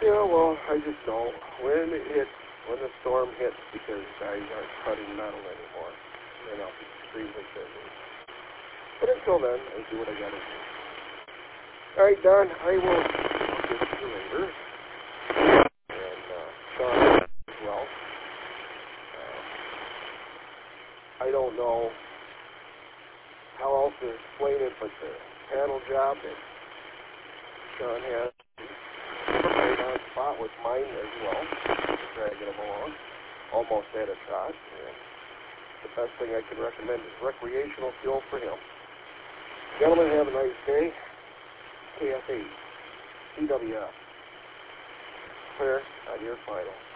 Yeah, well, I just don't. When the storm hits, because guys aren't cutting metal anymore, then I'll be extremely busy. But until then, I do what I gotta do. All right, Don, I will get you later. And Sean as well. I don't know how else to explain it, but the panel job that Sean has right on spot with mine as well, dragging them along, almost at a shot. And the best thing I can recommend is recreational fuel for him. Gentlemen, have a nice day. KF8, CWF. Clear on your final.